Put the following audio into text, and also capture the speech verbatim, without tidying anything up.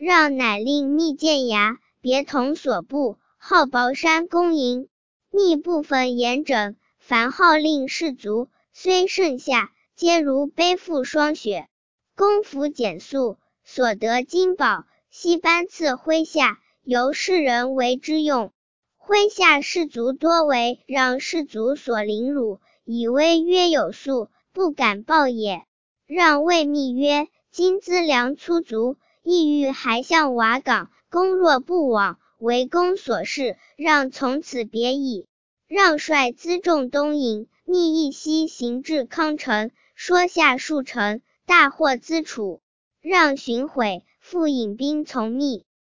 让乃令密建牙，别同所部，号宝山公营。密部分严整，凡号令士卒，虽盛夏，皆如背负霜雪。公服简素，所得金宝，悉颁赐麾下，由士人为之用。麾下士卒多为让士卒所凌辱，以为约有素，不敢报也。让谓密曰：今资粮粗足，意欲还向瓦岗，公若不往，为公所事，让从此别矣。让率辎重东引，密一夕行至康城，说下数城，大获资楚。让寻悔，复引兵从密。